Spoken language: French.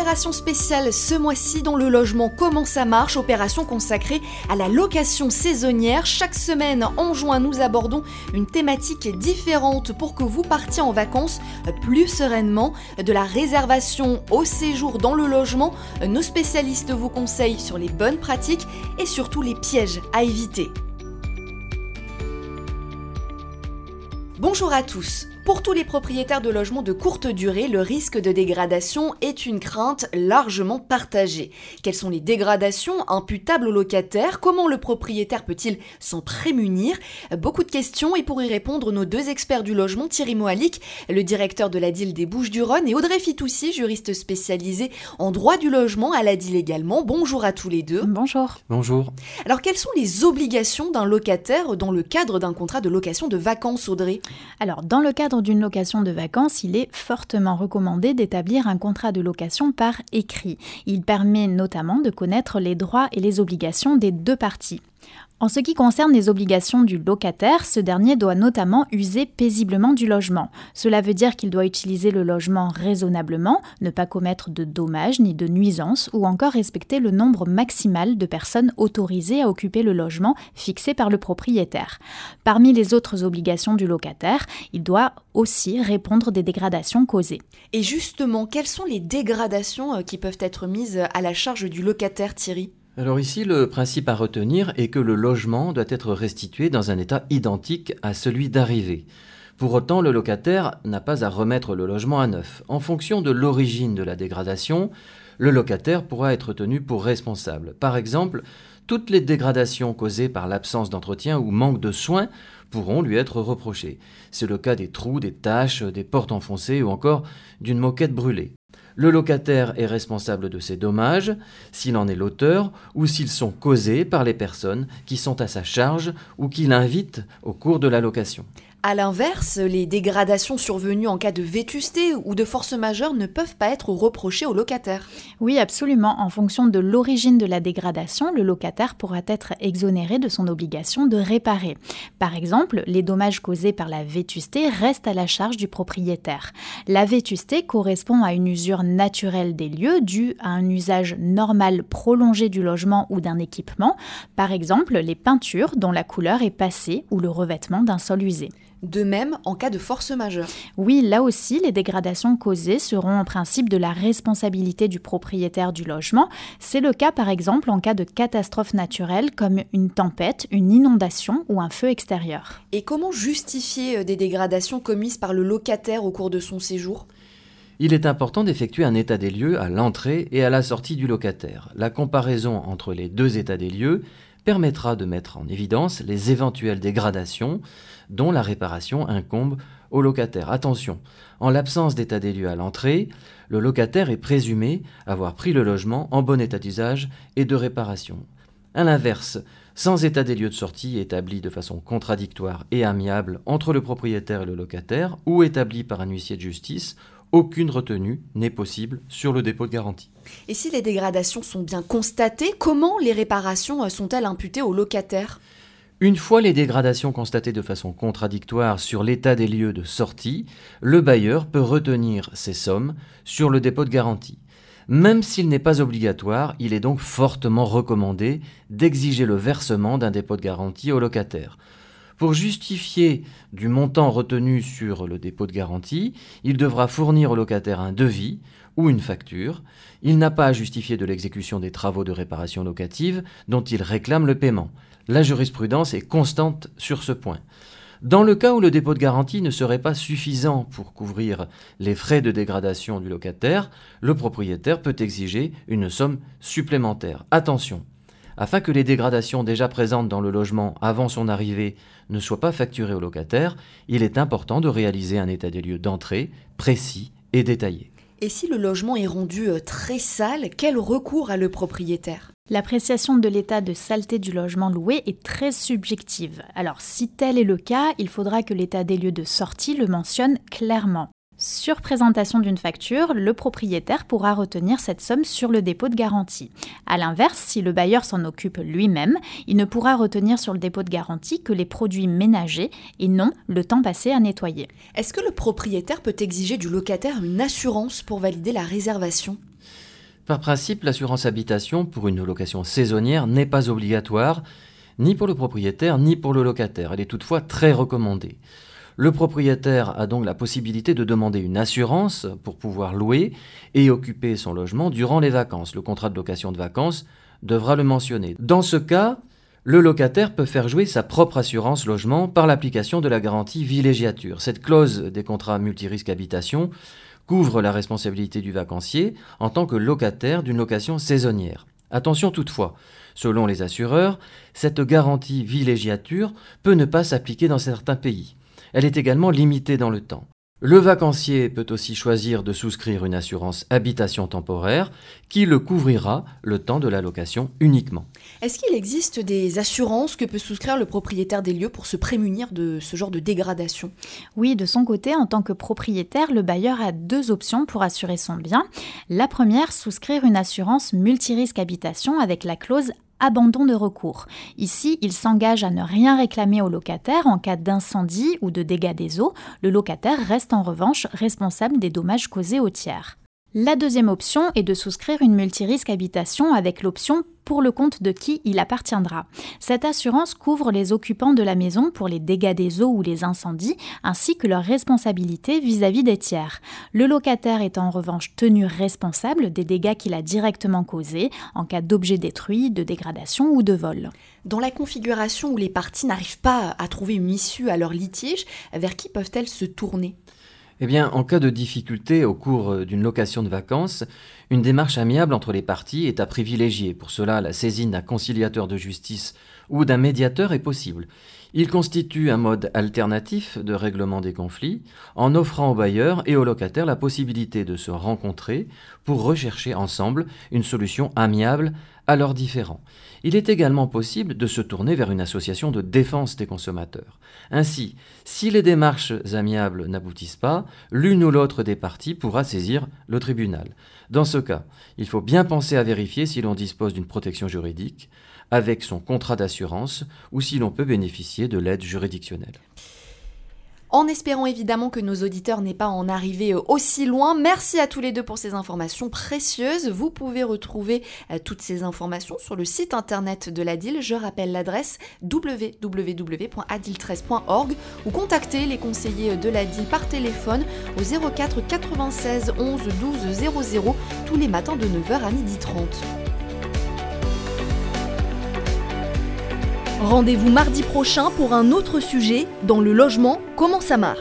Opération spéciale ce mois-ci dans le logement Comment ça marche, opération consacrée à la location saisonnière. Chaque semaine en juin, nous abordons une thématique différente pour que vous partiez en vacances plus sereinement. De la réservation au séjour dans le logement, nos spécialistes vous conseillent sur les bonnes pratiques et surtout les pièges à éviter. Bonjour à tous. Pour tous les propriétaires de logements de courte durée, le risque de dégradation est une crainte largement partagée. Quelles sont les dégradations imputables aux locataires ? Comment le propriétaire peut-il s'en prémunir ? Beaucoup de questions et pour y répondre, nos deux experts du logement, Thierry Moalic, le directeur de la DIL des Bouches-du-Rhône, et Audrey Fitoussi, juriste spécialisée en droit du logement à la DIL également. Bonjour à tous les deux. Bonjour. Bonjour. Alors, quelles sont les obligations d'un locataire dans le cadre d'un contrat de location de vacances, Audrey ? Alors, dans le cadre d'une location de vacances, il est fortement recommandé d'établir un contrat de location par écrit. Il permet notamment de connaître les droits et les obligations des deux parties. En ce qui concerne les obligations du locataire, ce dernier doit notamment user paisiblement du logement. Cela veut dire qu'il doit utiliser le logement raisonnablement, ne pas commettre de dommages ni de nuisances ou encore respecter le nombre maximal de personnes autorisées à occuper le logement fixé par le propriétaire. Parmi les autres obligations du locataire, il doit aussi répondre des dégradations causées. Et justement, quelles sont les dégradations qui peuvent être mises à la charge du locataire, Thierry ? Alors ici, le principe à retenir est que le logement doit être restitué dans un état identique à celui d'arrivée. Pour autant, le locataire n'a pas à remettre le logement à neuf. En fonction de l'origine de la dégradation, le locataire pourra être tenu pour responsable. Par exemple, toutes les dégradations causées par l'absence d'entretien ou manque de soins pourront lui être reprochées. C'est le cas des trous, des taches, des portes enfoncées ou encore d'une moquette brûlée. Le locataire est responsable de ces dommages s'il en est l'auteur ou s'ils sont causés par les personnes qui sont à sa charge ou qui l'invitent au cours de la location. À l'inverse, les dégradations survenues en cas de vétusté ou de force majeure ne peuvent pas être reprochées au locataire. Oui, absolument. En fonction de l'origine de la dégradation, le locataire pourra être exonéré de son obligation de réparer. Par exemple, les dommages causés par la vétusté restent à la charge du propriétaire. La vétusté correspond à une usure naturelle des lieux due à un usage normal prolongé du logement ou d'un équipement, par exemple les peintures dont la couleur est passée ou le revêtement d'un sol usé. De même, en cas de force majeure. Oui, là aussi, les dégradations causées seront en principe de la responsabilité du propriétaire du logement. C'est le cas, par exemple, en cas de catastrophe naturelle comme une tempête, une inondation ou un feu extérieur. Et comment justifier des dégradations commises par le locataire au cours de son séjour ? Il est important d'effectuer un état des lieux à l'entrée et à la sortie du locataire. La comparaison entre les deux états des lieux permettra de mettre en évidence les éventuelles dégradations dont la réparation incombe au locataire. Attention, en l'absence d'état des lieux à l'entrée, le locataire est présumé avoir pris le logement en bon état d'usage et de réparation. À l'inverse, sans état des lieux de sortie établi de façon contradictoire et amiable entre le propriétaire et le locataire ou établi par un huissier de justice, aucune retenue n'est possible sur le dépôt de garantie. Et si les dégradations sont bien constatées, comment les réparations sont-elles imputées au locataire ? Une fois les dégradations constatées de façon contradictoire sur l'état des lieux de sortie, le bailleur peut retenir ces sommes sur le dépôt de garantie. Même s'il n'est pas obligatoire, il est donc fortement recommandé d'exiger le versement d'un dépôt de garantie au locataire. Pour justifier du montant retenu sur le dépôt de garantie, il devra fournir au locataire un devis ou une facture. Il n'a pas à justifier de l'exécution des travaux de réparation locative dont il réclame le paiement. La jurisprudence est constante sur ce point. Dans le cas où le dépôt de garantie ne serait pas suffisant pour couvrir les frais de dégradation du locataire, le propriétaire peut exiger une somme supplémentaire. Attention! Afin que les dégradations déjà présentes dans le logement avant son arrivée ne soient pas facturées au locataire, il est important de réaliser un état des lieux d'entrée précis et détaillé. Et si le logement est rendu très sale, quel recours a le propriétaire ? L'appréciation de l'état de saleté du logement loué est très subjective. Alors si tel est le cas, il faudra que l'état des lieux de sortie le mentionne clairement. Sur présentation d'une facture, le propriétaire pourra retenir cette somme sur le dépôt de garantie. A l'inverse, si le bailleur s'en occupe lui-même, il ne pourra retenir sur le dépôt de garantie que les produits ménagers et non le temps passé à nettoyer. Est-ce que le propriétaire peut exiger du locataire une assurance pour valider la réservation ? Par principe, l'assurance habitation pour une location saisonnière n'est pas obligatoire, ni pour le propriétaire, ni pour le locataire. Elle est toutefois très recommandée. Le propriétaire a donc la possibilité de demander une assurance pour pouvoir louer et occuper son logement durant les vacances. Le contrat de location de vacances devra le mentionner. Dans ce cas, le locataire peut faire jouer sa propre assurance logement par l'application de la garantie villégiature. Cette clause des contrats multirisques habitation couvre la responsabilité du vacancier en tant que locataire d'une location saisonnière. Attention toutefois, selon les assureurs, cette garantie villégiature peut ne pas s'appliquer dans certains pays. Elle est également limitée dans le temps. Le vacancier peut aussi choisir de souscrire une assurance habitation temporaire qui le couvrira le temps de la location uniquement. Est-ce qu'il existe des assurances que peut souscrire le propriétaire des lieux pour se prémunir de ce genre de dégradation ? Oui, de son côté, en tant que propriétaire, le bailleur a 2 options pour assurer son bien. La première, souscrire une assurance multirisque habitation avec la clause abandon de recours. Ici, il s'engage à ne rien réclamer au locataire en cas d'incendie ou de dégâts des eaux. Le locataire reste en revanche responsable des dommages causés aux tiers. La deuxième option est de souscrire une multirisque habitation avec l'option pour le compte de qui il appartiendra. Cette assurance couvre les occupants de la maison pour les dégâts des eaux ou les incendies, ainsi que leurs responsabilités vis-à-vis des tiers. Le locataire est en revanche tenu responsable des dégâts qu'il a directement causés en cas d'objets détruits, de dégradation ou de vol. Dans la configuration où les parties n'arrivent pas à trouver une issue à leur litige, vers qui peuvent-elles se tourner ? Eh bien, en cas de difficulté au cours d'une location de vacances, une démarche amiable entre les parties est à privilégier. Pour cela, la saisine d'un conciliateur de justice ou d'un médiateur est possible. Il constitue un mode alternatif de règlement des conflits en offrant au bailleur et au locataire la possibilité de se rencontrer pour rechercher ensemble une solution amiable à leurs différends. Il est également possible de se tourner vers une association de défense des consommateurs. Ainsi, si les démarches amiables n'aboutissent pas, l'une ou l'autre des parties pourra saisir le tribunal. Dans ce cas, il faut bien penser à vérifier si l'on dispose d'une protection juridique avec son contrat d'assurance ou si l'on peut bénéficier de l'aide juridictionnelle. En espérant évidemment que nos auditeurs n'aient pas à en arriver aussi loin, merci à tous les deux pour ces informations précieuses. Vous pouvez retrouver toutes ces informations sur le site internet de l'ADIL. Je rappelle l'adresse www.adil13.org ou contacter les conseillers de l'ADIL par téléphone au 04 96 11 12 00 tous les matins de 9h à 12h30. Rendez-vous mardi prochain pour un autre sujet dans le logement, comment ça marche ?